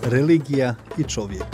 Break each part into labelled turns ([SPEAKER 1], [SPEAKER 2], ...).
[SPEAKER 1] Religija i čovjek.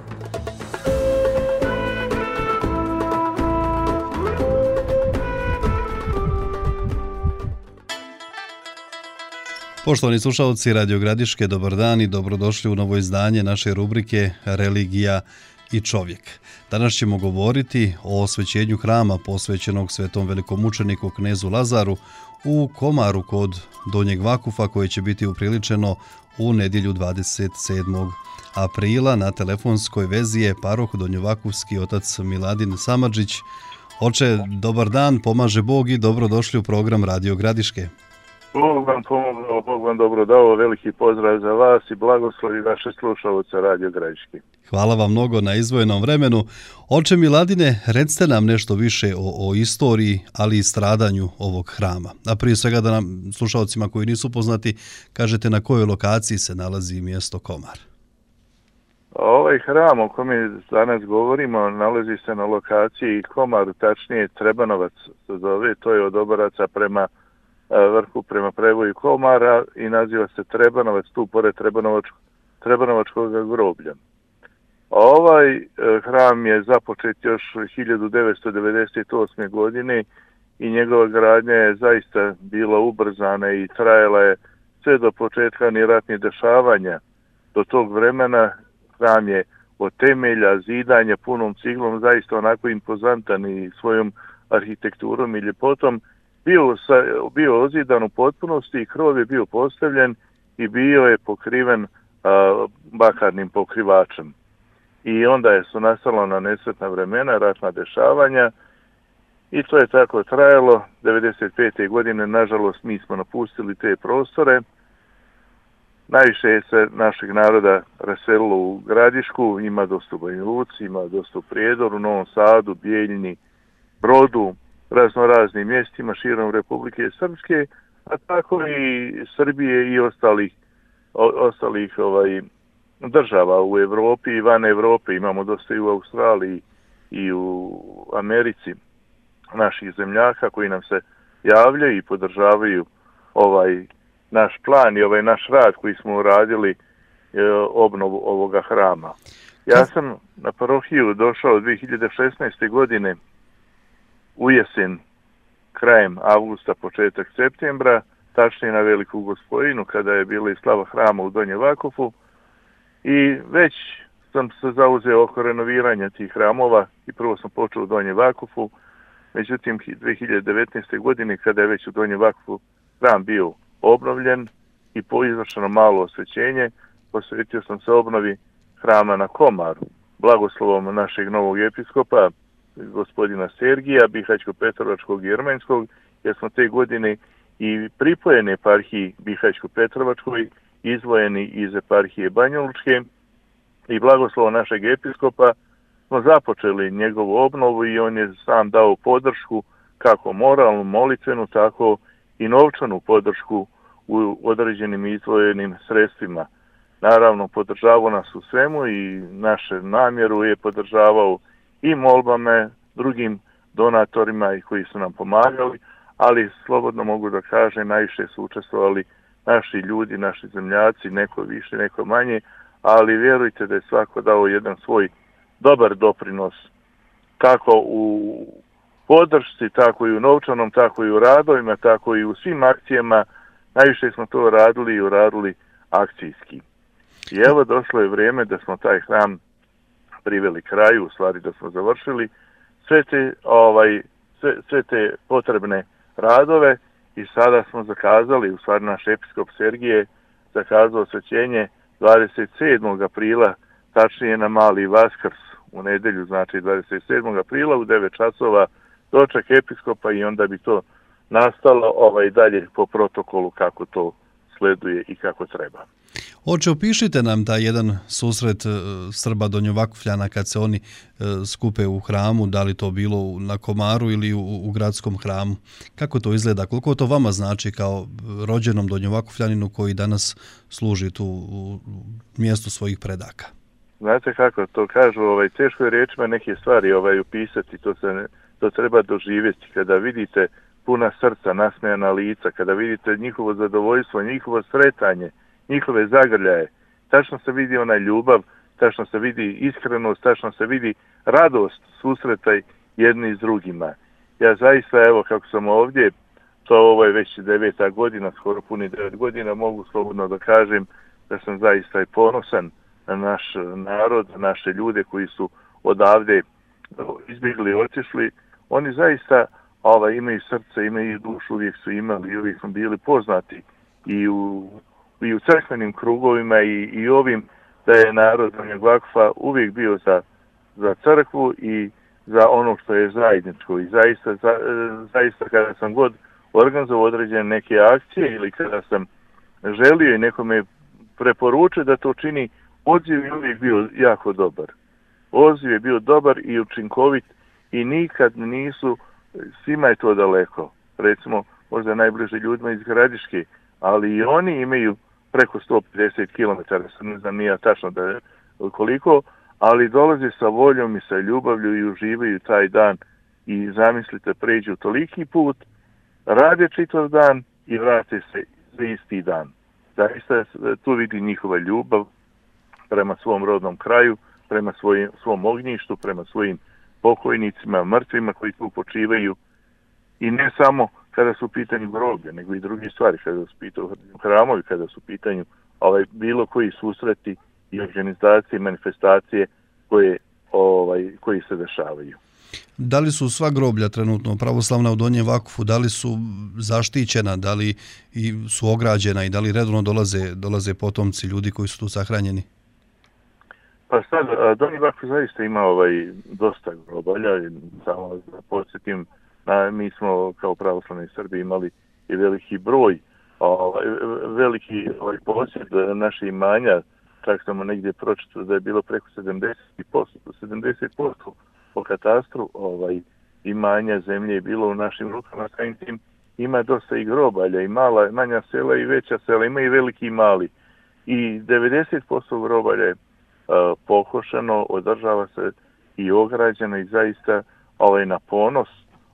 [SPEAKER 1] Poštovani slušalci Radio Gradiške, dobar dan i dobrodošli u novo izdanje naše rubrike Religija i čovjek. Danas ćemo govoriti o osvećenju hrama posvećenog svetom velikomučeniku knezu Lazaru u Komaru kod Donjeg Vakufa, koje će biti upriličeno u nedjelju 27. aprila. Na telefonskoj vezi je paroh donjovakufski otac Miladin Samardžić. Oče, dobar dan, pomaže Bog i dobrodošli u program Radio Gradiške.
[SPEAKER 2] Bog vam pomogao, Bog vam dobro dao, veliki pozdrav za vas i blagoslovi vaše slušalce Radio Gradiške.
[SPEAKER 1] Hvala vam mnogo na izdvojenom vremenu. Oče Miladine, recite nam nešto više o istoriji, ali i stradanju ovog hrama. A prije svega da nam slušalcima koji nisu poznati kažete na kojoj lokaciji se nalazi mjesto Komar.
[SPEAKER 2] Ovaj hram o kome danas govorimo nalazi se na lokaciji Komar, tačnije Trebanovac se zove, to je od Obaraca prema vrhu, prema prevoju Komara i naziva se Trebanovac, tu pored Trebanovačkog groblja. Ovaj hram je započet još 1998. godine i njegova gradnja je zaista bila ubrzana i trajala je sve do početka ratnih dešavanja. Do tog vremena hram je od temelja, zidanja punom ciglom zaista onako impozantan i svojom arhitekturom i ljepotom bio ozidan u potpunosti i krov je bio postavljen i bio je pokriven bakarnim pokrivačem. I onda su nastala na nesretna vremena, ratna dešavanja i to je tako trajalo. 1995. godine, nažalost, mi smo napustili te prostore. Najviše se našeg naroda raselilo u Gradišku, ima dosta u Banja Luci, ima dosta u Prijedoru, Novom Sadu, Bijeljini, Brodu, raznoraznim mjestima širom Republike Srpske, a tako i Srbije i ostalih država u Europi i van Europe. Imamo dosta i u Australiji i u Americi naših zemljaka koji nam se javljaju i podržavaju ovaj naš plan i ovaj naš rad koji smo uradili, obnovu ovoga hrama. Ja sam na parohiju došao 2016. godine u jesen, krajem avgusta, početak septembra, tačnije na Veliku Gospojinu, kada je bila i slava hrama u Donjem Vakufu, i već sam se zauzeo oko renoviranja tih hramova i prvo sam počeo u Donjem Vakufu, međutim 2019. godine, kada je već u Donjem Vakufu hram bio obnovljen i izvršeno malo osvećenje, posvetio sam se obnovi hrama na Komaru, blagoslovom našeg novog episkopa, gospodina Sergija, Bihaćko-Petrovačkog i Jermenskog, jer smo te godine i pripojene eparhiji Bihaćko-Petrovačkoj, izdvojeni iz eparhije Banjalučke, i blagoslovom našeg episkopa smo započeli njegovu obnovu i on je sam dao podršku, kako moralnu, molitvenu, tako i novčanu podršku u određenim izdvojenim sredstvima. Naravno, podržavao nas u svemu i naše namjeru je podržavao i molbama drugim donatorima i koji su nam pomagali, ali slobodno mogu da kažem, najviše su učestvovali naši ljudi, naši zemljaci, neko više, neko manje, ali vjerujte da je svako dao jedan svoj dobar doprinos, kako u podršci, tako i u novčanom, tako i u radovima, tako i u svim akcijama. Najviše smo to radili i uradili akcijski. I evo, došlo je vrijeme da smo taj hram priveli kraju, u stvari da smo završili sve te potrebne radove i sada smo zakazali, u stvari naš episkop Sergije zakazao osvećenje 27. aprila, tačnije na Mali Vaskrs u nedjelju, znači 27. aprila u 9 časova doček episkopa i onda bi to nastalo dalje po protokolu kako to sleduje i kako treba.
[SPEAKER 1] Oče, opišite nam taj jedan susret Srba Donjovakufljana kad se oni skupe u hramu, da li to bilo na Komaru ili u gradskom hramu. Kako to izgleda? Koliko to vama znači kao rođenom Donjovakufljaninu koji danas služi tu u mjestu svojih predaka?
[SPEAKER 2] Znate kako to kažu, teško je riječima neke stvari upisati, to treba doživjeti. Kada vidite puna srca, nasmejana lica, kada vidite njihovo zadovoljstvo, njihovo sretanje, njihove zagrljaje, tačno se vidi onaj ljubav, tačno se vidi iskrenost, tačno se vidi radost susreta jedni s drugima. Ja zaista, evo kako sam ovdje, ovo je već 9. godina, skoro puni 9 godina, mogu slobodno da kažem da sam zaista i ponosan na naš narod, naše ljude koji su odavde izbjegli, otišli. Oni zaista imaju srce, imaju dušu, uvijek su imali i uvijek su bili poznati i u crkvenim krugovima i ovim, da je narod Donjeg Vakufa uvijek bio za crkvu i za ono što je zajedničko. I zaista kada sam god organizovao određene neke akcije ili kada sam želio i nekome preporučio da to čini, odziv je uvijek bio jako dobar. Odziv je bio dobar i učinkovit i nikad nisu, svima je to daleko. Recimo, možda najbliže ljudima iz Gradiške, ali i oni imaju preko 150 km, ne znam nija tačno da je koliko, ali dolaze sa voljom i sa ljubavlju i uživaju taj dan i zamislite, pređu toliki put, rade čitav dan i vrate se za isti dan. Zaista tu vidi njihova ljubav prema svom rodnom kraju, prema svom ognjištu, prema svojim pokojnicima, mrtvima koji tu počivaju. I ne samo kada su u pitanju groblja, nego i druge stvari, kada su u pitanju hramovi, kada su u pitanju bilo koji susreti i organizacije, manifestacije koji se dešavaju.
[SPEAKER 1] Da li su sva groblja trenutno pravoslavna u Donjem Vakufu, da li su zaštićena, da li su ograđena i da li redovno dolaze potomci ljudi koji su tu sahranjeni?
[SPEAKER 2] Pa sad, Donji Vakuf zaista ima dosta grobalja, samo da podsjetim, mi smo kao pravoslavni Srbi imali i veliki broj, veliki posjed naše imanja, čak samo negdje pročito da je bilo preko 70% po katastru imanja zemlje je bilo u našim rukama, samim tim ima dosta i grobalja, i manja sela i veća sela, ima i veliki i mali. I 90% grobalja je pokošeno, održava se i ograđeno i zaista na ponos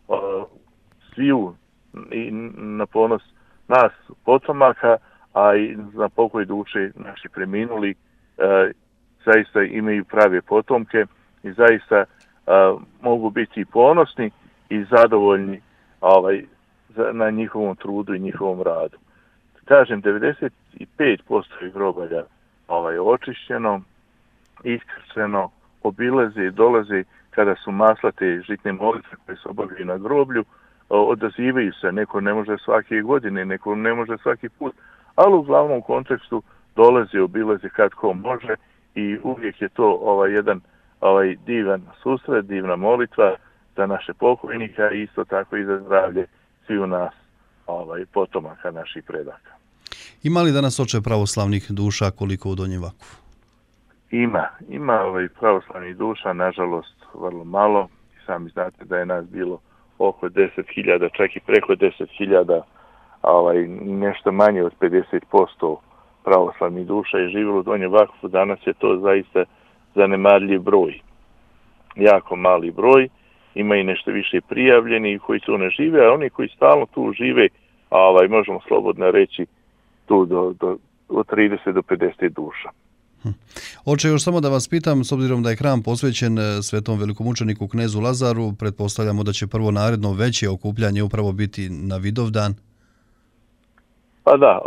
[SPEAKER 2] sviju i na ponos nas potomaka, a i na pokoj duše naši preminuli, zaista imaju prave potomke i zaista mogu biti ponosni i zadovoljni na njihovom trudu i njihovom radu. Kažem, 95% grobalja očišćeno, iskrčeno, obilaze i dolaze kada su maslate žitne molitve koje se obavljaju na groblju, odazivaju se, neko ne može svake godine, neko ne može svaki put, ali u glavnom kontekstu dolaze, obilaze kad ko može i uvijek je to jedan divan susret, divna molitva za naše pokojnika i isto tako i za zdravlje svi u nas potomaka naših predaka.
[SPEAKER 1] Ima li danas oče pravoslavnih duša koliko u Donjem Vakufu?
[SPEAKER 2] Ima pravoslavnih duša, nažalost, vrlo malo. Sami znate da je nas bilo oko 10.000, čak i preko 10.000, nešto manje od 50% pravoslavnih duša je živjelo u Donjem Vakufu. Danas je to zaista zanemarljiv broj. Jako mali broj. Ima i nešto više prijavljeni koji tu ne žive, a oni koji stalno tu žive, možemo slobodno reći, tu od 30 do 50 duša.
[SPEAKER 1] Oče, još samo da vas pitam, s obzirom da je hram posvećen svetom velikomučeniku knezu Lazaru, pretpostavljamo da će prvo naredno veće okupljanje upravo biti na Vidovdan?
[SPEAKER 2] Pa da,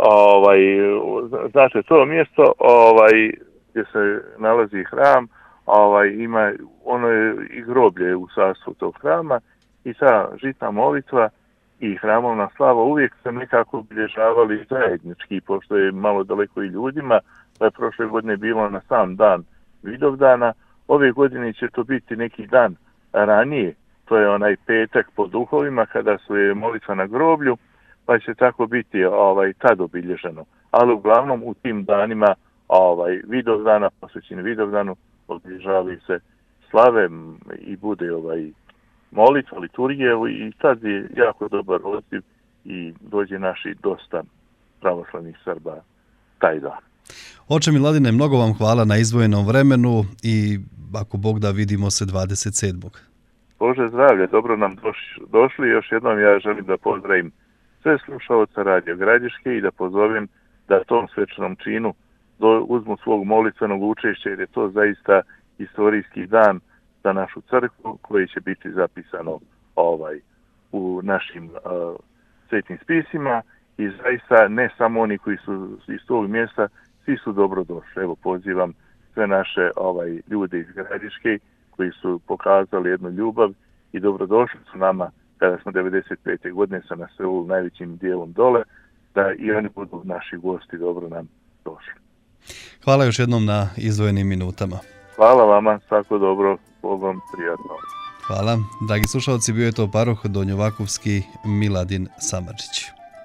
[SPEAKER 2] znate, to mjesto gdje se nalazi hram, ima, ono je i groblje u sastavu tog hrama i ta žitna molitva i hramovna slava uvijek se nekako obilježavali zajednički, pošto je malo daleko i ljudima, pa je prošle godine bilo na sam dan Vidovdana. Ove godine će to biti neki dan ranije, to je onaj petak po duhovima kada su je molitva na groblju, pa će tako biti tad obilježeno. Ali uglavnom u tim danima Vidovdana, posvećeni Vidovdanu, obilježavaju se slave i bude molitva, liturgije i tad je jako dobar odziv i dođe naši dosta pravoslavnih Srba taj dan.
[SPEAKER 1] Oče Miladine, mnogo vam hvala na izdvojenom vremenu i ako Bog da, vidimo se 27.
[SPEAKER 2] Bože zdravlje, dobro nam došli. Još jednom ja želim da pozdravim sve slušaoce Radio Gradiške i da pozovem da tom svečanom činu uzmu svog molitvenog učešća, jer je to zaista istorijski dan za našu crkvu koji će biti zapisano u našim svetim spisima i zaista ne samo oni koji su iz tog mjesta, svi su dobro došli. Evo pozivam sve naše ljude iz Gradiške koji su pokazali jednu ljubav i dobrodošli su nama kada smo 95. godine se naselili najvećim dijelom dole, da i oni budu naši gosti dobro nam došli.
[SPEAKER 1] Hvala još jednom na izdvojenim minutama.
[SPEAKER 2] Hvala vama, svako dobro, Bog vam prijatno.
[SPEAKER 1] Hvala. Dragi slušalci, bio je to paroh Donjovakovski Miladin Samardžić.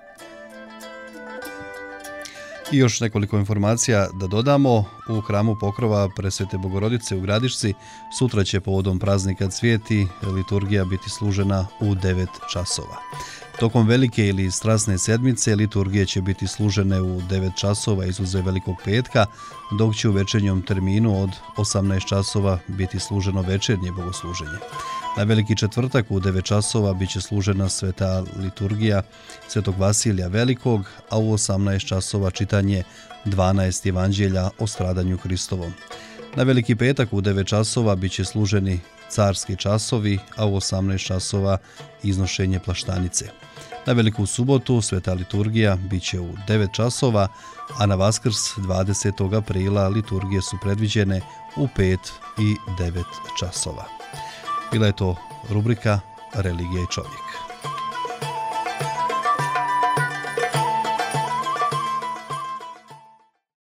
[SPEAKER 1] I još nekoliko informacija da dodamo. U hramu Pokrova Presvete Bogorodice u Gradišci sutra će povodom praznika Cvijeti liturgija biti služena u 9 časova. Tokom velike ili strasne sedmice liturgije će biti služene u 9 časova izuzev Velikog petka, dok će u večernjem terminu od 18 časova biti služeno večernje bogosluženje. Na Veliki četvrtak u 9 časova bit će služena sveta liturgija Svetog Vasilija Velikog, a u 18 časova čitanje 12 evanđelja o stradanju Hristovom. Na Veliki petak u 9 časova bit će služeni carski časovi, a u 18 časova iznošenje plaštanice. Na Veliku subotu sveta liturgija bit će u 9 časova, a na Vaskrs 20. aprila liturgije su predviđene u 5 i 9 časova. Bila je to rubrika Religija i čovjek.